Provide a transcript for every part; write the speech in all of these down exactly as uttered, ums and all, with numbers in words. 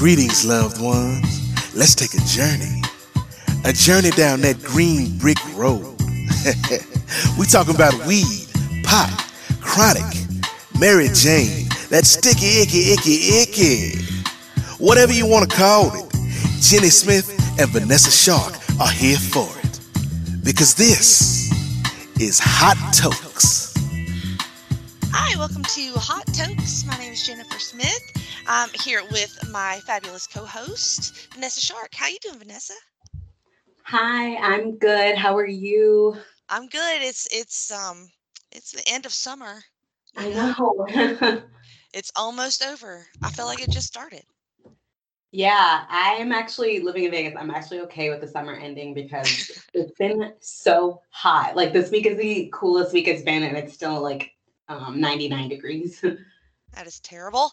Greetings, loved ones. Let's take a journey. A journey down that green brick road. We talking about weed, pot, chronic, Mary Jane, that sticky, icky, icky, icky. Whatever you want to call it, Jenny Smith and Vanessa Shark are here for it. Because this is Hot Tokes. Hi, welcome to Hot Tokes. My name is Jennifer Smith. I'm here with my fabulous co-host, Vanessa Shark. How you doing, Vanessa? Hi, I'm good. How are you? I'm good. It's it's um it's the end of summer. I know. It's almost over. I feel like it just started. Yeah, I'm actually living in Vegas. I'm actually okay with the summer ending because it's been so hot. Like this week is the coolest week it's been, and it's still like um, ninety-nine degrees. That is terrible.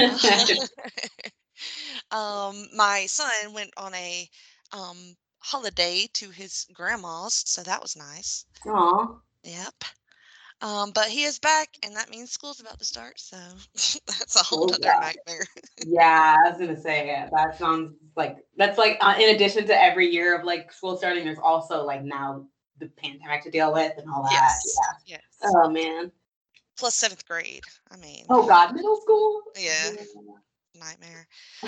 um, my son went on a um holiday to his grandma's, so that was nice. Aw. Yep. Um, but he is back, and that means school's about to start, so that's a whole Oh, other yeah. nightmare. Yeah, I was gonna say yeah, that sounds like that's like uh, in addition to every year of like school starting, there's also like now the pandemic to deal with and all that. Yes. Yeah. Yes. Oh man. Plus seventh grade. I mean, Oh God, middle school. yeah, nightmare.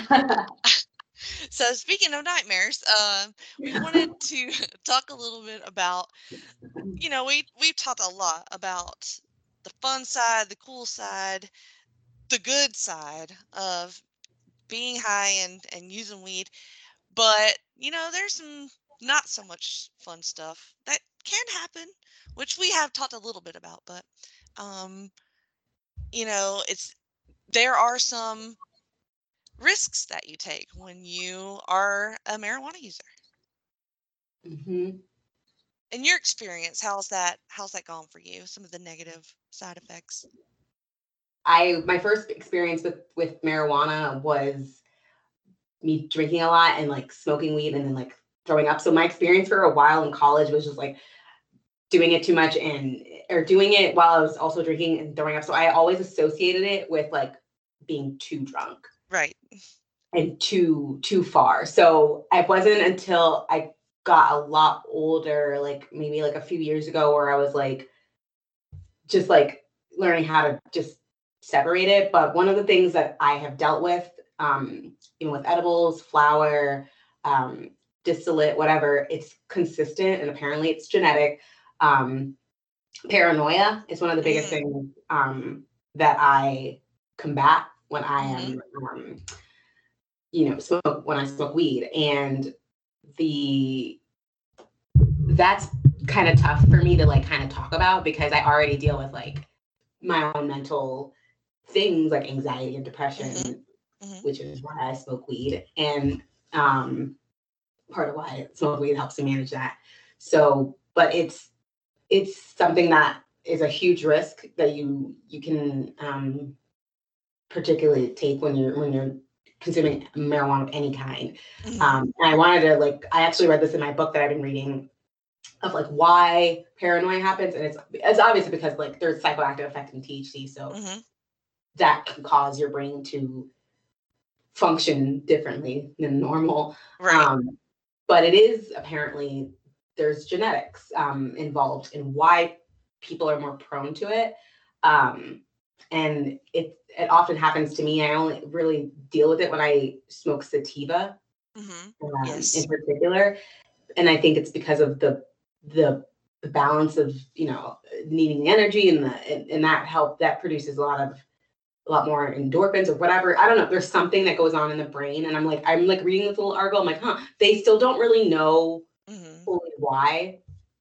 So speaking of nightmares, uh, we wanted to talk a little bit about, you know, we we've talked a lot about the fun side, the cool side, the good side of being high and and using weed, but you know, there's some not so much fun stuff that can happen, which we have talked a little bit about, but um, you know, it's there are some risks that you take when you are a marijuana user. Mm-hmm. In your experience, how's that how's that gone for you? Some of the negative side effects. I my first experience with with marijuana was me drinking a lot and like smoking weed and then like throwing up. So my experience for a while in college was just like doing it too much and or doing it while I was also drinking and throwing up. So I always associated it with like being too drunk Right. and too too far. So it wasn't until I got a lot older, like maybe like a few years ago, where I was like just like learning how to just separate it. But one of the things that I have dealt with, um, even with edibles, flower, um, distillate, whatever, it's consistent and apparently it's genetic. Um, paranoia is one of the biggest Mm. things um, that I combat when I Mhm. am, um, you know, smoke when I smoke weed, and the that's kind of tough for me to like kind of talk about because I already deal with like my own mental things like anxiety and depression, Mhm. Mhm. which is why I smoke weed. And um, part of why smoke weed helps to manage that. So, but it's it's something that is a huge risk that you you can um, particularly take when you're when you're consuming marijuana of any kind. Mhm. Um, and I wanted to like I actually read this in my book that I've been reading of like why paranoia happens, and it's it's obviously because like there's psychoactive effect in T H C, so Mhm. that can cause your brain to function differently than normal. Right. Um, but it is apparently there's genetics um, involved in why people are more prone to it. Um, and it it often happens to me. I only really deal with it when I smoke sativa Mhm. um, Yes. in particular. And I think it's because of the the the balance of, you know, needing the energy and the and, and that help that produces a lot of a lot more endorphins or whatever. I don't know. There's something that goes on in the brain. And I'm like, I'm like reading this little article. I'm like, huh, they still don't really know Mhm. fully why.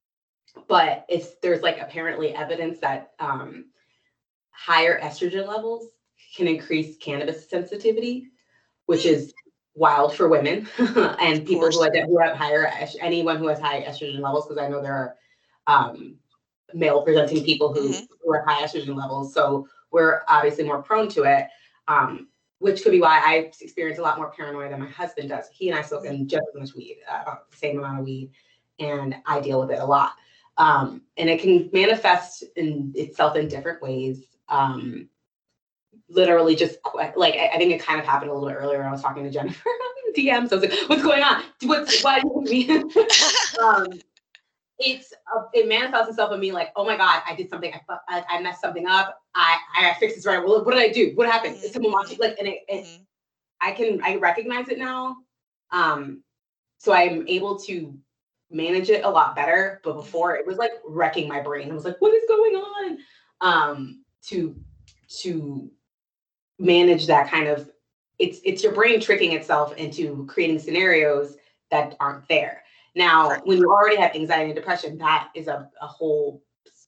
But it's there's like apparently evidence that um, higher estrogen levels can increase cannabis sensitivity, which Mm. is wild for women and Of people who, course. have- who have higher est- anyone who has high estrogen levels, because I know there are um, male presenting people who, Mhm. who have high estrogen levels. So we're obviously more prone to it, um, which could be why I experience a lot more paranoia than my husband does. He and I smoke Mhm. in just as much weed, uh, about the same amount of weed, and I deal with it a lot. Um, and it can manifest in itself in different ways. Um, literally just qu- like I, I think it kind of happened a little bit earlier when I was talking to Jennifer on D Ms. I was like, "What's going on? What's why do you mean?" um, it's uh, it manifests itself in me like, "Oh my God, I did something. I fu- I, I messed something up. I I fixed this right. Well, what did I do? What happened? Is someone watching?" Like, and it, it Mhm. I can I recognize it now. Um, so I'm able to manage it a lot better. But before it was like wrecking my brain. I was like, what is going on? Um, to to manage that kind of it's it's your brain tricking itself into creating scenarios that aren't there. Now, Correct. when you already have anxiety and depression, that is a, a whole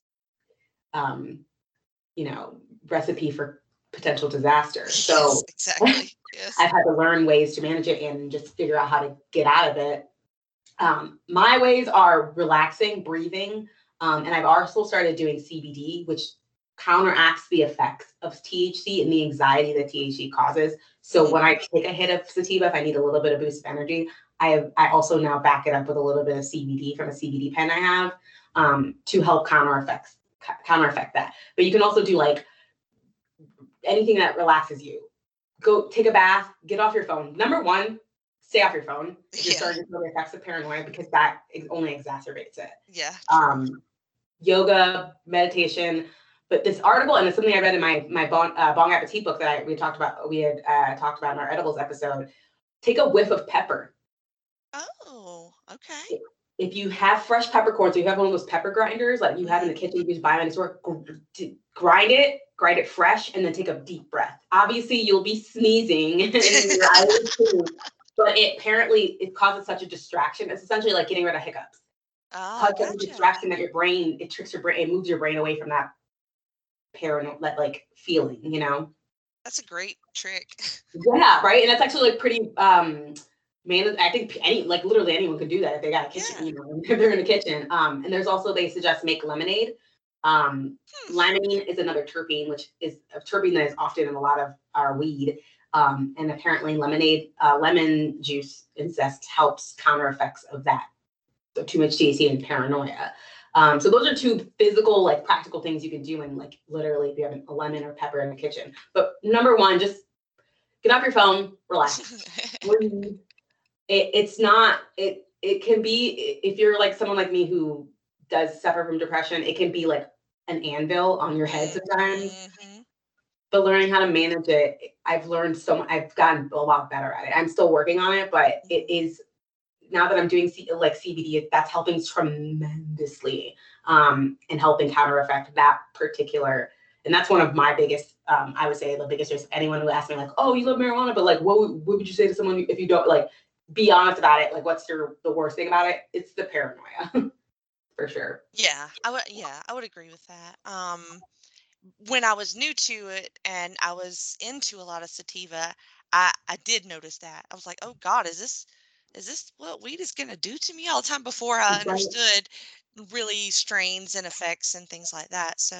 um, you know, recipe for potential disaster. So Yes, exactly. Yes. I've had to learn ways to manage it and just figure out how to get out of it. Um, my ways are relaxing, breathing, um, and I've also started doing C B D, which counteracts the effects of T H C and the anxiety that T H C causes. So Mhm. when I take a hit of sativa, if I need a little bit of boost of energy, I have, I also now back it up with a little bit of C B D from a C B D pen I have um, to help counter effects, counter effect that. But you can also do like anything that relaxes you. Go take a bath, get off your phone. Number one, stay off your phone if you're Yeah. starting to feel the effects of paranoia because that ex- only exacerbates it. Yeah. True. Um, yoga, meditation. But this article, and it's something I read in my my Bon, uh, Bong Appetit book that I, we talked about, we had uh, talked about in our edibles episode. Take a whiff of pepper. Oh, okay. If you have fresh peppercorns, or you have one of those pepper grinders like you have in the kitchen, you just buy them in the store, gr- grind it, grind it fresh, and then take a deep breath. Obviously, you'll be sneezing and your eyes are closed, but it apparently it causes such a distraction. It's essentially like getting rid of hiccups. Ah, Causes such a gotcha. distraction that your brain, it tricks your brain, it moves your brain away from that paranoid, that like feeling, you know? That's a great trick. Yeah, right. And that's actually like pretty um man, I think any like literally anyone could do that if they got a kitchen, Yeah. you know, if they're in a kitchen. Um, and there's also they suggest make lemonade. Um, Hmm. limonene is another terpene, which is a terpene that is often in a lot of our weed. Um, and apparently lemonade, uh, lemon juice incest helps counter effects of that. So too much T H C and paranoia. Um, so those are two physical, like practical things you can do in like literally if you have a lemon or pepper in the kitchen. But number one, just get off your phone, relax. Breathe. It, it's not, it, it can be, if you're like someone like me who does suffer from depression, it can be like an anvil on your head sometimes. Mm-hmm. But learning how to manage it, I've learned so much, I've gotten a lot better at it. I'm still working on it, but it is, now that I'm doing C, like C B D, that's helping tremendously um, and helping counter effect that particular. And that's one of my biggest, um, I would say the biggest risk. Anyone who asks me like, oh, you love marijuana, but like, what would, what would you say to someone if you don't like, be honest about it? Like, what's your, the worst thing about it? It's the paranoia for sure. Yeah, I would. Yeah, I would agree with that. Um, when I was new to it and I was into a lot of sativa, I I did notice that. I was like, "Oh God, is this is this what weed is gonna do to me all the time?" Before I Right. understood really strains and effects and things like that. So,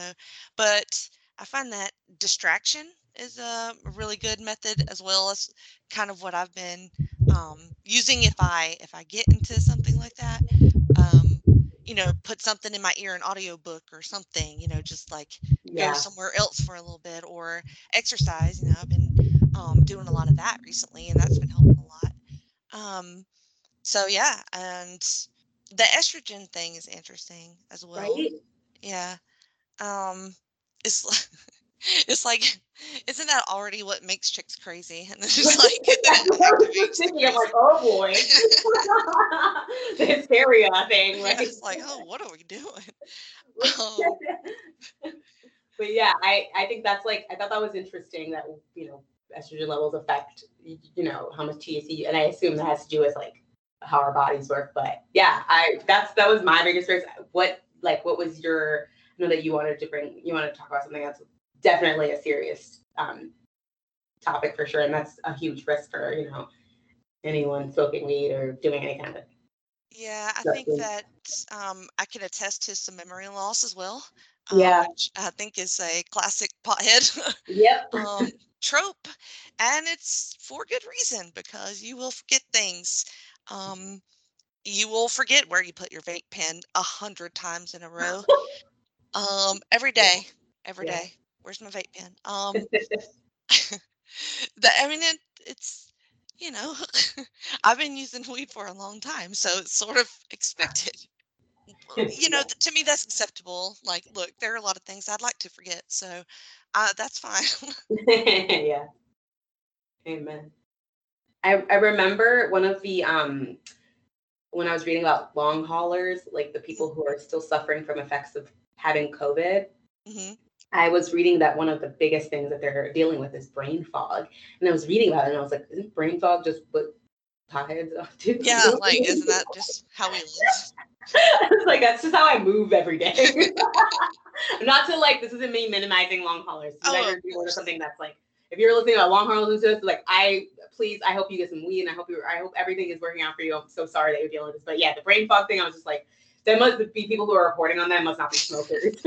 but I find that distraction is a really good method as well as kind of what I've been um, using if I if I get into something like that. Um, you know, put something in my ear, an audiobook or something, you know, just like go Yeah. somewhere else for a little bit or exercise. You know, I've been um, doing a lot of that recently and that's been helping a lot. Um, so yeah, and the estrogen thing is interesting as well. Right. Yeah. Um, it's like, it's like, isn't that already what makes chicks crazy? And it's just Right. like, then That's it what I was just activates the thinking. I'm crazy. like, oh boy. The hysteria thing, Yeah, right? it's like, oh, what are we doing? Um, But yeah, I, I think that's like, I thought that was interesting that, you know, estrogen levels affect, you know, how much T H C, and I assume that has to do with like how our bodies work. But yeah, I, that's, that was my biggest risk. What, like, what was your, I know that you wanted to bring, you wanted to talk about something that's definitely a serious um, topic for sure. And that's a huge risk for, you know, anyone smoking weed or doing any kind of Yeah, I stuff. think that um, I can attest to some memory loss as well, um, Yeah. which I think is a classic pothead Yep. um, trope, and it's for good reason because you will forget things. Um, you will forget where you put your vape pen a hundred times in a row. Um, every Yeah. day, every Yeah. day. Where's my vape pen? Um, that I mean, it, it's you know, I've been using weed for a long time, so it's sort of expected. You know, Yeah. th- to me, that's acceptable. Like, look, there are a lot of things I'd like to forget, so uh, that's fine. Yeah. Amen. I, I remember one of the um when I was reading about long haulers, like the people who are still suffering from effects of having COVID, hmm I was reading that one of the biggest things that they're dealing with is brain fog. And I was reading about it and I was like, isn't brain fog just what potheads do? Yeah, like, isn't that just how we live? It's like that's just how I move every day. Not to like this isn't me minimizing long haulers. You guys Oh, are of dealing with course. something that's like if you're listening about long haulers and stuff, like I please I hope you get some weed and I hope you I hope everything is working out for you. I'm so sorry that you're dealing with this. But yeah, the brain fog thing, I was just like, there must be people who are reporting on that must not be smokers.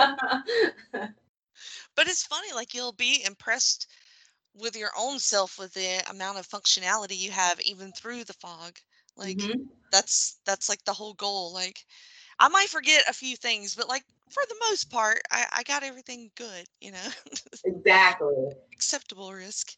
But it's funny, like you'll be impressed with your own self with the amount of functionality you have even through the fog. Like hmm that's that's like the whole goal. Like I might forget a few things, but like for the most part, I, I got everything good, you know. Exactly. Acceptable risk.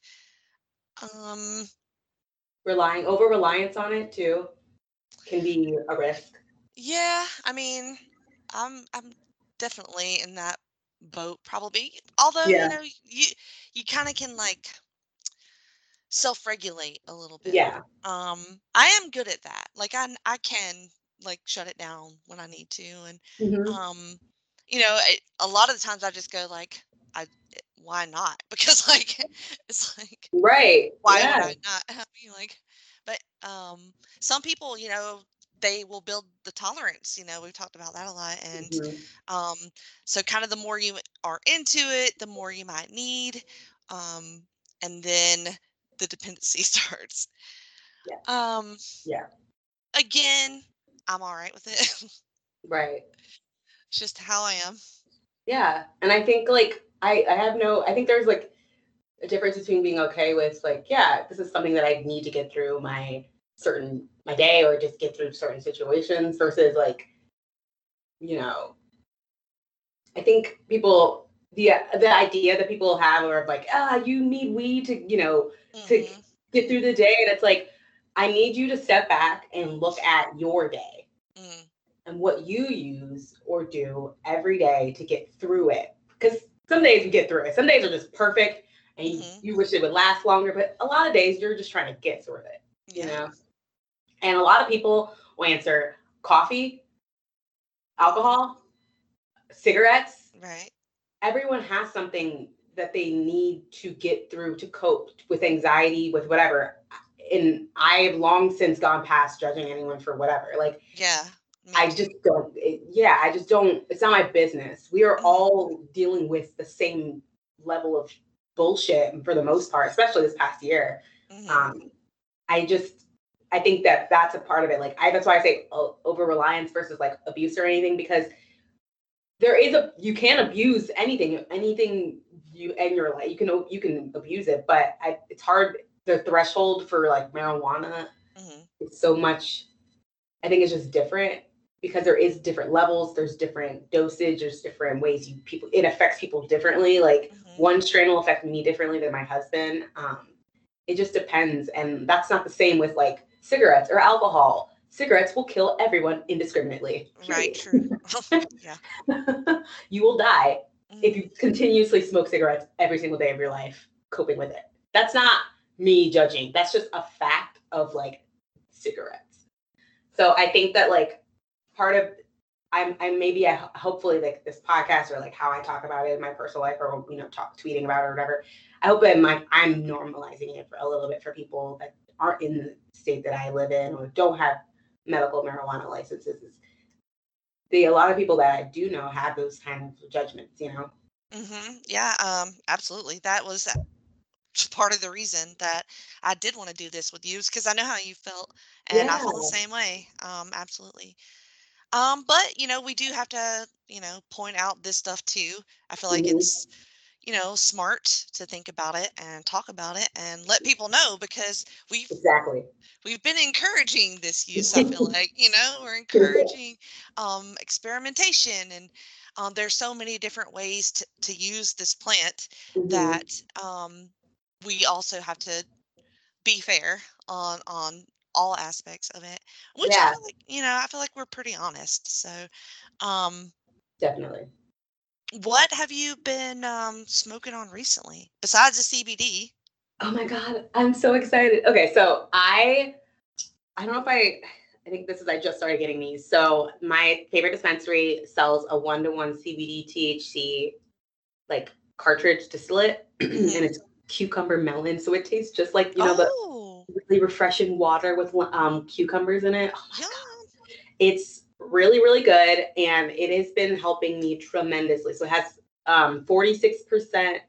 Um Relying over reliance on it too can be a risk. yeah, I mean, I'm I'm definitely in that boat probably. Although, you Yeah. know, you you kind of can like self-regulate a little bit. Yeah. Um, I am good at that. Like I I can like shut it down when I need to, and hmm um, you know, it, a lot of the times I just go like, I eh, why not? Because like it's like Right. why would Yeah. I not? I mean, like, but um, some people, you know, they will build the tolerance. You know, we've talked about that a lot, and hmm um, so kind of the more you are into it, the more you might need, um, and then the dependency starts. Yeah. Um, Yeah. again, I'm all right with it. Right. It's just how I am. Yeah. And I think like I I have no I think there's like a difference between being okay with like, yeah, this is something that I need to get through my certain my day or just get through certain situations versus like, you know, I think people the the idea that people have of like, ah, you need weed to, you know, to hmm get through the day. And it's like, I need you to step back and look at your day mm and what you use or do every day to get through it. Because some days you get through it. Some days are just perfect and you, hmm you wish it would last longer, but a lot of days you're just trying to get through it, you Yeah. know? And a lot of people will answer coffee, hmm alcohol, cigarettes. Right. Everyone has something that they need to get through to cope with anxiety, with whatever. And I have long since gone past judging anyone for whatever. Like, Yeah. Me I too. just don't, it, yeah, I just don't, it's not my business. We are hmm all dealing with the same level of bullshit for the most part, especially this past year. hmm Um, I just, I think that that's a part of it. Like, I, that's why I say uh, over reliance versus like abuse or anything, because there is a, you can abuse anything, anything you in your life, you can, you can abuse it, but I, it's hard. The threshold for like marijuana hmm is so much, I think it's just different because there is different levels, there's different dosage, there's different ways you people it affects people differently. Like hmm one strain will affect me differently than my husband. Um, it just depends, and that's not the same with like cigarettes or alcohol. Cigarettes will kill everyone indiscriminately. Right. Period. True. Yeah. You will die if hmm you continuously smoke cigarettes every single day of your life, coping with it. That's not me judging. That's just a fact of like cigarettes. So I think that like part of I'm I'm maybe I hopefully like this podcast or like how I talk about it in my personal life or you know talk tweeting about it or whatever. I hope that my I'm normalizing it for a little bit for people that aren't in the state that I live in or don't have medical marijuana licenses. The a lot of people that I do know have those kind of judgments, you know. hmm Yeah. Um. Absolutely. That was part of the reason that I did want to do this with you is because I know how you felt, and I Yeah. feel the same way. Um. Absolutely. Um. But you know, we do have to, you know, point out this stuff too. I feel like hmm it's you know, smart to think about it and talk about it and let people know because we've Exactly. we've been encouraging this use. I feel like, you know, we're encouraging um, experimentation and um, there's so many different ways to, to use this plant hmm that um, we also have to be fair on on all aspects of it, which I Yeah, feel like, you know, I feel like we're pretty honest. So, um, definitely. what have you been um, smoking on recently besides the C B D? Oh my God, I'm so excited. Okay, so I I don't know if I I think this is I just started getting these. So my favorite dispensary sells a one to one C B D T H C like cartridge distillate, and Hmm. it's cucumber melon. So it tastes just like you know the Oh, really refreshing water with um, cucumbers in it. Oh my yum. God, it's really really good, and it has been helping me tremendously. So it has um, forty-six percent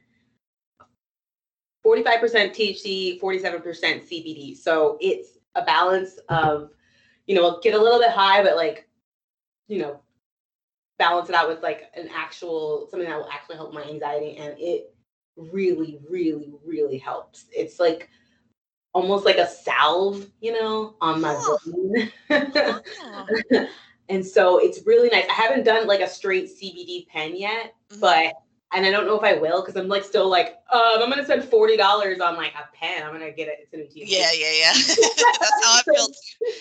forty-five percent T H C, forty-seven percent C B D. So it's a balance of, you know, get a little bit high, but like, you know, balance it out with like an actual, something that will actually help my anxiety. And it really, really, really helps. It's like almost like a salve, you know, on my Huh. brain. Huh. And so it's really nice. I haven't done like a straight C B D pen yet, Mhm. but and I don't know if I will because I'm like still like, um, I'm gonna spend forty dollars on like a pen. I'm gonna get it. It's an Yeah, yeah, yeah. That's how I feel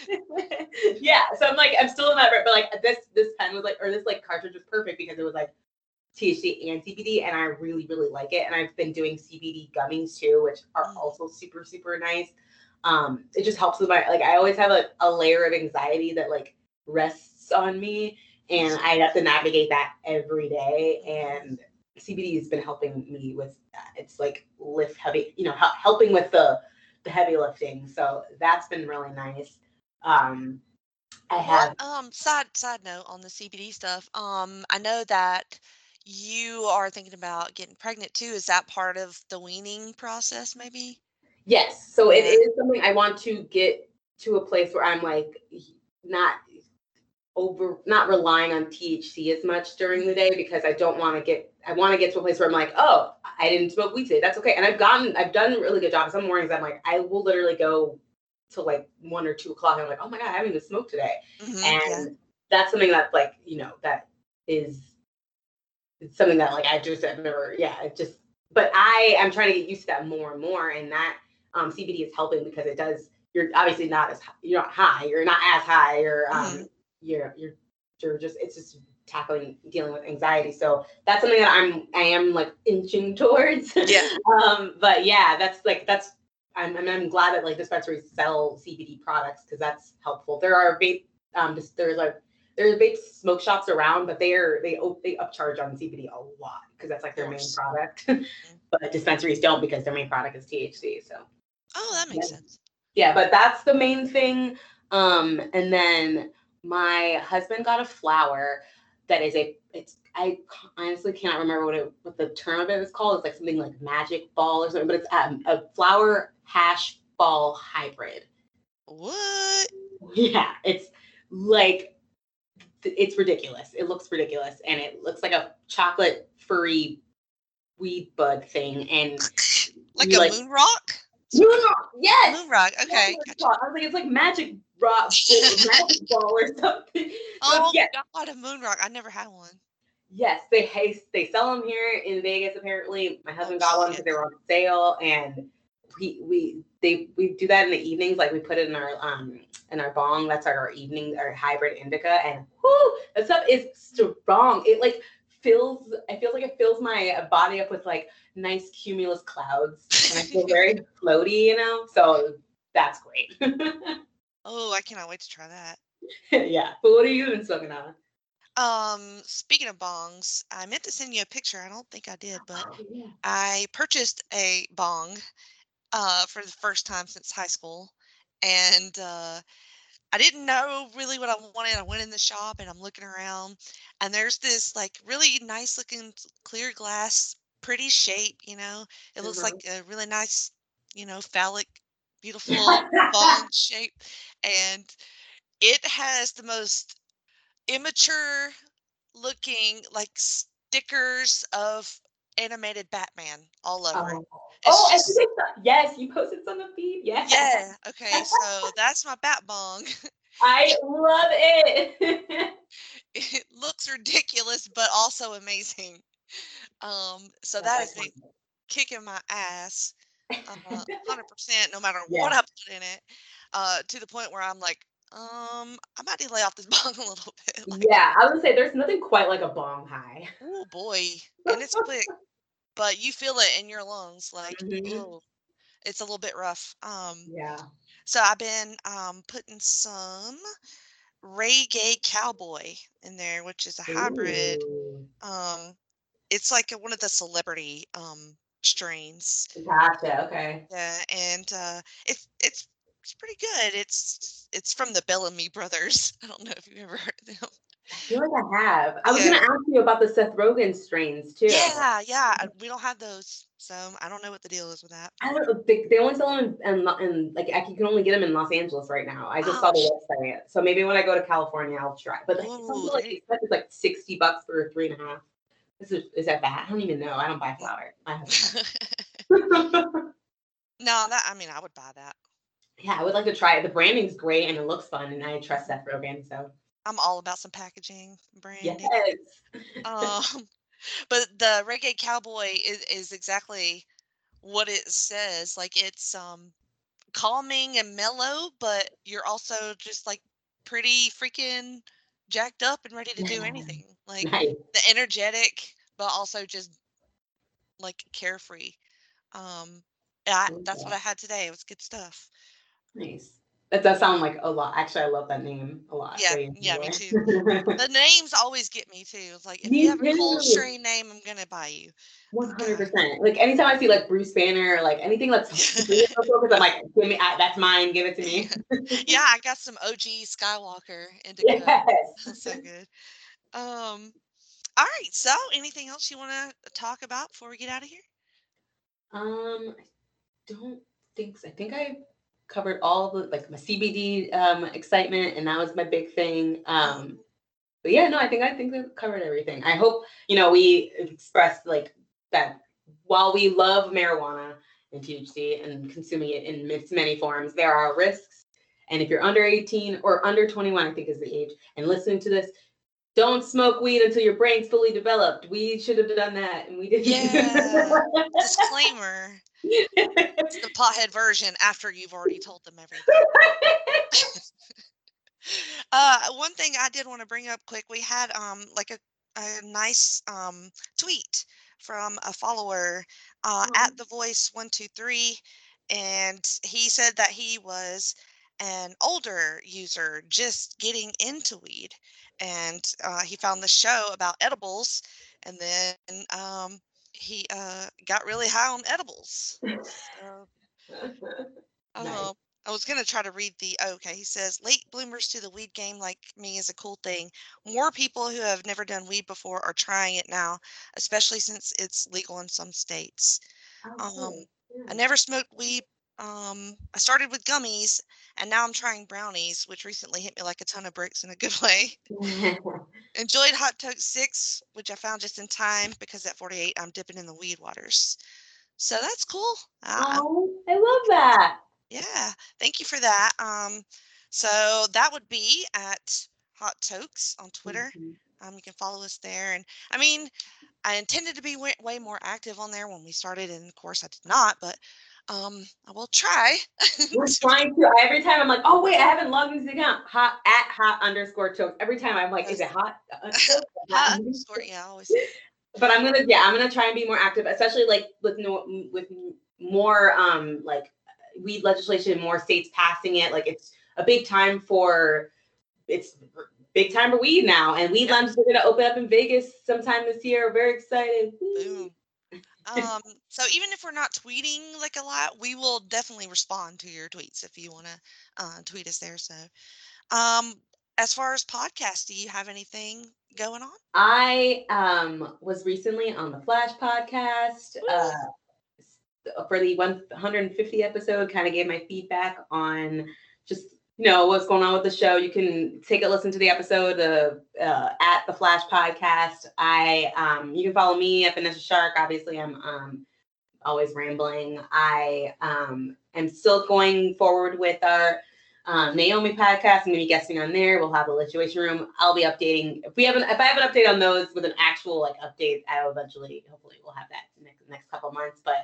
too. Yeah, so I'm like, I'm still in that, but like this this pen was like, or this like cartridge was perfect because it was like T H C and C B D, and I really really like it. And I've been doing C B D gummies too, which are Mm. also super super nice. Um, it just helps with my like I always have a, a layer of anxiety that like rests on me, and I have to navigate that every day. And C B D has been helping me with that. It's like lift heavy, you know, hel- helping with the the heavy lifting. So that's been really nice. Um, I What have um side side note on the C B D stuff? Um, I know that you are thinking about getting pregnant too. Is that part of the weaning process, maybe? yes, so it Yeah. is something I want to get to a place where I'm like not over not relying on T H C as much during the day because I don't want to get I want to get to a place where I'm like, oh, I didn't smoke weed today. That's okay. And I've gotten I've done a really good job. Some mornings I'm like, I will literally go till like one or two o'clock. And I'm like, oh my God, I haven't even smoked today. Hmm. Yeah. And that's something that like, you know, that is something that like I just have never, yeah, it just but I am trying to get used to that more and more. And that um C B D is helping because it does you're obviously not as you're not high, you're not as high, you're Hmm. um you're you're you're just it's just tackling dealing with anxiety. So that's something that I'm I am like inching towards. Yeah. um but yeah, that's like that's I'm I'm, I'm glad that like dispensaries sell C B D products because that's helpful. There are vape um just there's like there's vape smoke shops around, but they are they they upcharge on C B D a lot because that's like Of their main course. product. Mhm. But dispensaries don't because their main product is T H C. So Oh, that yeah, makes sense. yeah, but that's the main thing. Um, and then my husband got a flower that is a it's I honestly cannot remember what it what the term of it is called. It's like something like magic ball or something, but it's um, a flower hash ball hybrid. What? Yeah, it's like it's ridiculous. It looks ridiculous, and it looks like a chocolate furry weed bud thing. And Like we a like moon rock? moon rock. Yes, Moon rock. that's Okay, what it's gotcha. called. I was like, it's like magic rock, magic ball or something. So Oh yes, God, a moon rock. I never had one. yes, they hey, they sell them here in Vegas. Apparently, my Oh husband got one shit. because they were on sale, and we we they we do that in the evenings. Like we put it in our um in our bong. That's our evening our hybrid indica, and whoo, that stuff is strong. It like fills. I feel like it fills my body up with like nice cumulus clouds, and I feel very floaty. You know, so that's great. Oh, I cannot wait to try that. Yeah, but what are you been smoking on? Um, speaking of bongs, I meant to send you a picture. I don't think I did, but Oh yeah. I purchased a bong uh for the first time since high school. And uh I didn't know really what I wanted. I went in the shop and I'm looking around and there's this like really nice looking s- clear glass, pretty shape, you know. It looks like a really nice, you know, phallic, beautiful bong shape. And it has the most immature looking like stickers of animated Batman all over it. Oh, oh, It's I think just I saw, yes, you posted some of the feed. Yeah, yeah. Okay, so that's my bat bong. I love it. It looks ridiculous, but also amazing. Um, so That's that has been iconic. kicking my ass. uh, one hundred percent, no matter Yeah. what I put in it, uh, to the point where I'm like, um, I might need to lay off this bong a little bit. Like, Yeah, I would say there's nothing quite like a bong high. oh boy, and it's quick, but you feel it in your lungs. Like, Mhm. oh, it's a little bit rough. Um, Yeah. so I've been um putting some Reggae Cowboy in there, which is a hybrid. Ooh. Um, it's like a, one of the celebrity um strains. Gotcha. Okay. Yeah, and uh, it's it's it's pretty good. It's it's from the Bellamy Brothers. I don't know if you've ever heard of them. I feel like I have. I was Yeah, gonna ask you about the Seth Rogen strains too. yeah, yeah. uh, We don't have those, so I don't know what the deal is with that. I don't know. They, they only sell them in, in, Lo- in like I- you can only get them in Los Angeles right now. I just Oh, saw the sh- website, so maybe when I go to California, I'll try. But like something ooh, like there you- this stuff is like sixty bucks for three and a half. This is is that bad? I don't even know. I don't buy flour. I have. No, that I mean, I would buy that. Yeah, I would like to try it. The branding's great and it looks fun, and I trust Seth Rogen, so I'm all about some packaging, yes. branding. Um, but the Reggae Cowboy is, is exactly what it says. Like it's um calming and mellow, but you're also just like pretty freaking jacked up and ready to do anything. Like Nice. the energetic, but also just like carefree. Um, I, that's what I had today. It was good stuff. Nice. That does sound like a lot. Actually, I love that name a lot. Yeah, Radiant yeah, me Boy. too. The names always get me too. It's like if you Me have a cool too. strain name, I'm gonna buy you. One Like, hundred uh, percent. Like anytime I see like Bruce Banner or like anything that's because I'm like, give me uh, that's mine. Give it to me. yeah, I got some O G Skywalker indica. Yes. That's so good. Um, all right. So, anything else you want to talk about before we get out of here? Um, I don't think so. I think I covered all the like my C B D um excitement, and that was my big thing. Um, but yeah, no, I think I think I covered everything. I hope you know we expressed like that while we love marijuana and T H C and consuming it in its many forms, there are risks. And if you're under eighteen or under twenty-one, I think is the age, and listening to this, don't smoke weed until your brain's fully developed. We should have done that, and we didn't. Yeah. Disclaimer. It's the pothead version after you've already told them everything. Uh, one thing I did want to bring up quick, we had um like a, a nice um tweet from a follower uh, Oh, at the voice one two three, and he said that he was an older user just getting into weed, and uh, he found the show about edibles, and then um he uh got really high on edibles. So nice. um, I was gonna try to read the oh, okay. He says late bloomers to the weed game like me is a cool thing. More people who have never done weed before are trying it now, especially since it's legal in some states. Oh, Um, cool. I never smoked weed. Um, I started with gummies, and now I'm trying brownies, which recently hit me like a ton of bricks in a good way. Yeah. Enjoyed Hot Toke six, which I found just in time because at forty-eight I'm dipping in the weed waters. So that's cool. Uh, Oh, I love that. Yeah, thank you for that. Um, so that would be at Hot Tokes on Twitter. Mhm. Um, you can follow us there. And I mean, I intended to be way, way more active on there when we started, and of course I did not, but um, I will try. We're to be trying to. I, every time I'm like, oh wait, I haven't logged into the account. Hot at hot underscore chokes. Every time I'm like, is it as hot? Uh, chokes? Hot hot underscore- underscore. Yeah, I always say But I'm gonna, yeah, I'm gonna try and be more active, especially like with no, with more um like weed legislation, more states passing it. Like it's a big time for it's big time for weed now, and weed yep, lounges are gonna open up in Vegas sometime this year. Very excited. Woo. boom. Um, so even if we're not tweeting like a lot, we will definitely respond to your tweets if you want to uh, tweet us there. So Um, as far as podcasts, do you have anything going on? I um was recently on the Flash podcast. Uh, Woo! for the one hundred fifty episode, kind of gave my feedback on just you know what's going on with the show. You can take a listen to the episode of uh, at the Flash podcast. I um you can follow me at Vanessa Shark. Obviously, I'm um always rambling. I um am still going forward with our um, Naomi podcast. I'm going to be guesting on there. We'll have a Lituation Room. I'll be updating if we have an if I have an update on those with an actual like update. I'll eventually hopefully we'll have that next next couple months. But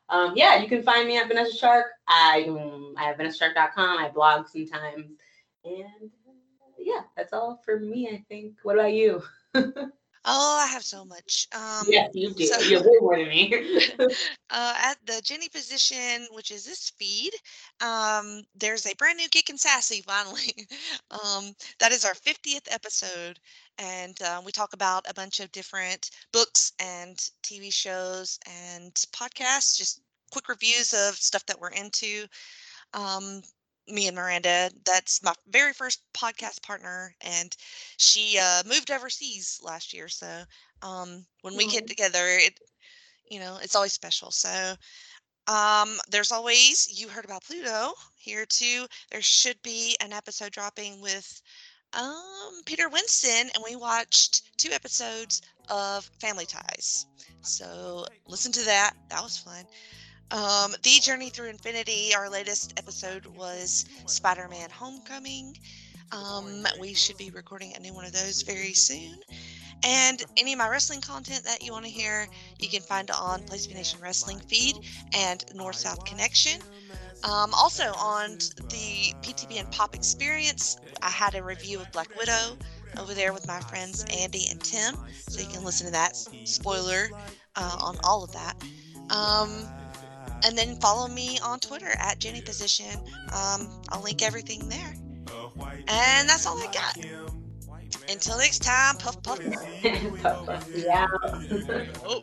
um, yeah, you can find me at Vanessa Shark. I um, I have vanessa shark dot com. I blog sometimes, and uh, yeah, that's all for me. I think. What about you? Oh, I have so much. Um, Yes, you do. so You're way more than me. uh, at the Jenny position, which is this feed, um, there's a brand new Geek and Sassy finally. um, that is our fiftieth episode, and uh, we talk about a bunch of different books and T V shows and podcasts, just quick reviews of stuff that we're into. Um, me and Miranda, that's my very first podcast partner, and she uh, moved overseas last year. So um, when we get Oh. together, it you know it's always special. So um, there's always you heard about Pluto here too. There should be an episode dropping with um, Peter Winston, and we watched two episodes of Family Ties. So listen to that. That was fun. Um, The Journey Through Infinity, our latest episode was Spider-Man Homecoming. Um, we should be recording a new one of those very soon. And any of my wrestling content that you want to hear, you can find on PlayStation Nation Wrestling feed and North-South Connection. Um, also on the P T B and Pop Experience, I had a review of Black Widow over there with my friends Andy and Tim, so you can listen to that. Spoiler uh, on all of that. Um, And then follow me on Twitter at Jenny Position. Um, I'll link everything there. And that's all I got. Until next time, puff puff. Puff, puff. Yeah. Oh.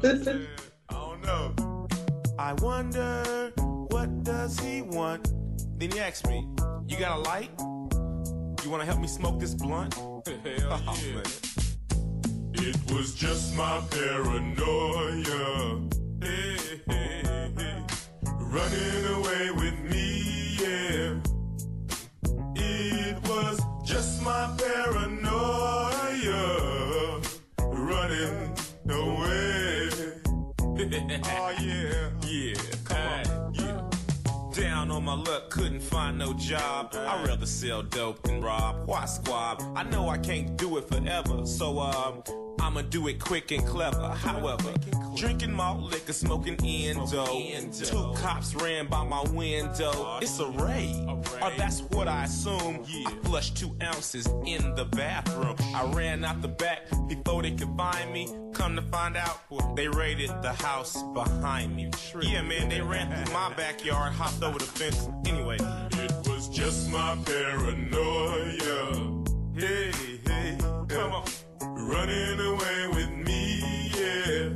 I don't know. I wonder, what does he want? Then he asked me, you got a light? You want to help me smoke this blunt? Hell oh, yeah. Man. It was just my paranoia. Hey, hey, hey. Running away with me, yeah. It was just my paranoia. Running away. Oh, yeah. Yeah, come on. Yeah. Down on my luck, couldn't find no job. I'd rather sell dope than rob. Why squab? I know I can't do it forever, so um, I'ma do it quick and clever. However, drinking malt liquor, smoking endo. Two cops ran by my window. It's a raid, or that's what I assume. I flushed two ounces in the bathroom. I ran out the back before they could find me. Come to find out, they raided the house behind me. Yeah, man, they ran through my backyard, hopped over the fence. Anyway, it was just my paranoia. Hey, hey, come on. Running away with me, yeah.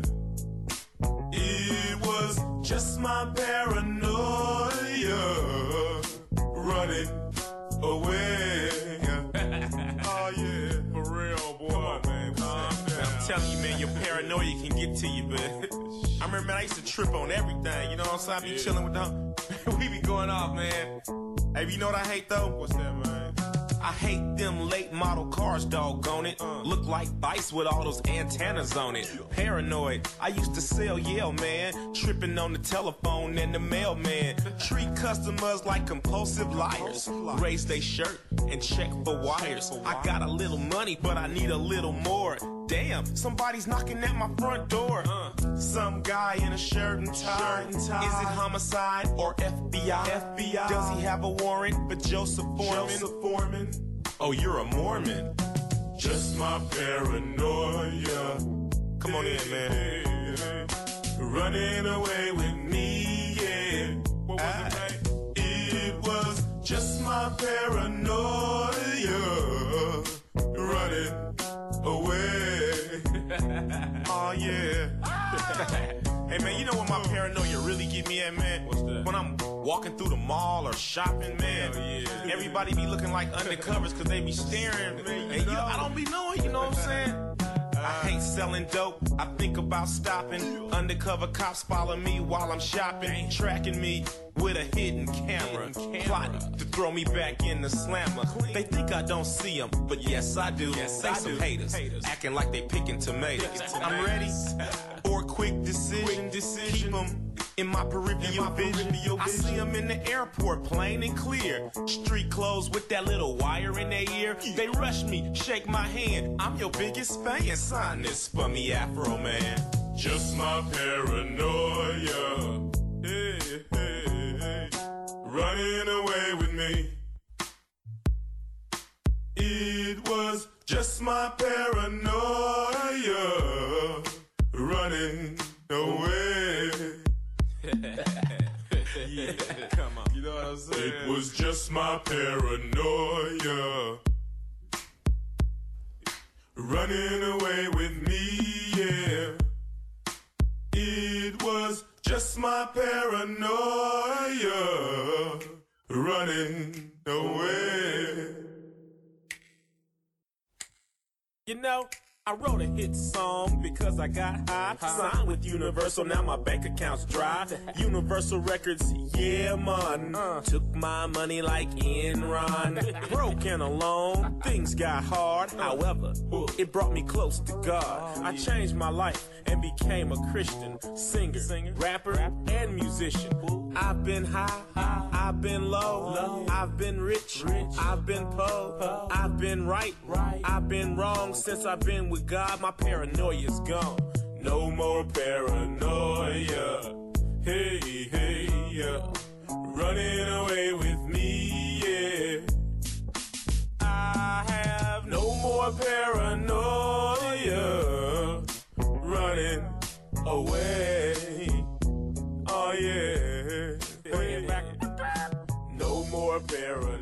It was just my paranoia. Running away. Oh, yeah. For real, boy. Come on, man. I'm telling you, man, your paranoia can get to you, but I remember, man, I used to trip on everything. You know what I'm saying? I be chilling with them. We be going off, man. Hey, you know what I hate, though? What's that, man? I hate them late model cars, doggone it. Uh, Look like Vice with all those antennas on it. Paranoid, I used to sell Yale, man. Tripping on the telephone and the mailman. Treat customers like compulsive liars. Raise they shirt and check for wires. I got a little money, but I need a little more. Damn, somebody's knocking at my front door. Uh, some guy in a shirt and tie. Shirt and tie. Is it homicide or F B I? F B I. Does he have a warrant for Joseph Foreman? Joseph Foreman. Oh, you're a Mormon. Just my paranoia. Come on in, man. Running away with me, yeah. What was I, it, man? It was just my paranoia. Running away. Oh, yeah. Hey, man, you know what my paranoia really get me at, man? What's that? When I'm walking through the mall or shopping, man. Yeah. Everybody be looking like undercovers because they be staring. Man, and you, I don't be knowing, you know what I'm saying? I hate selling dope. I think about stopping. Undercover cops follow me while I'm shopping, tracking me with a hidden camera, plotting to throw me back in the slammer. They think I don't see them, but yes I do. They some haters, acting like they picking tomatoes. I'm ready for a quick decision. Keep them in my peripheral vision. I see them in the airport, plain and clear. Street clothes with that little wire in their ear. They rush me, shake my hand. I'm your biggest fan. Sign this for me, Afro Man. just my paranoia. Hey, hey, hey, running away with me. It was just my paranoia running away. Yeah, come on. You know what I'm saying? It was just my paranoia running away with me, yeah. It was just my paranoia running away. You know, I wrote a hit song because I got high. Signed with Universal, now my bank account's dry. Universal Records, yeah, man. Took my money like Enron. Broke and alone, things got hard. However, it brought me close to God. I changed my life and became a Christian singer, rapper, and musician. I've been high, I've been low, I've been rich, I've been poor, I've been right, I've been wrong. Since I've been with God, my paranoia's gone. No more paranoia. Hey, hey, yeah. Running away with me, yeah. I have no more paranoia. Running away. Oh, yeah. Bring it back. No more paranoia.